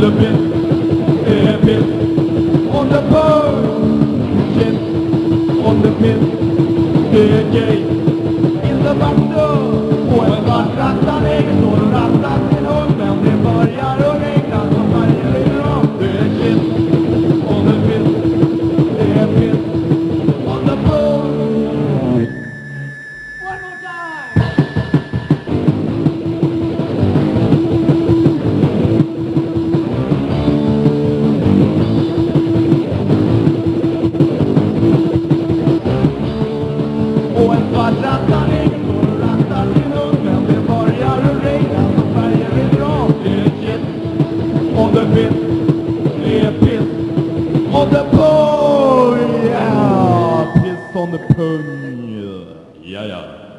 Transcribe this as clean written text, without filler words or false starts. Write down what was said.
the pit, piss on the pole, shit on the pit, DJ in the bando. Och en svart rattar egen står och rattar sin hund, men det börjar att regna som varje ryggrad. Det är shit on the pit, piss on the pole. One more time! Och en svart rattar egen står och rattar sin hund, men det börjar att regna som färger är bra. Det är shit on the pit, det är piss on the pole. Yeah, piss on the pole. Ja, ja.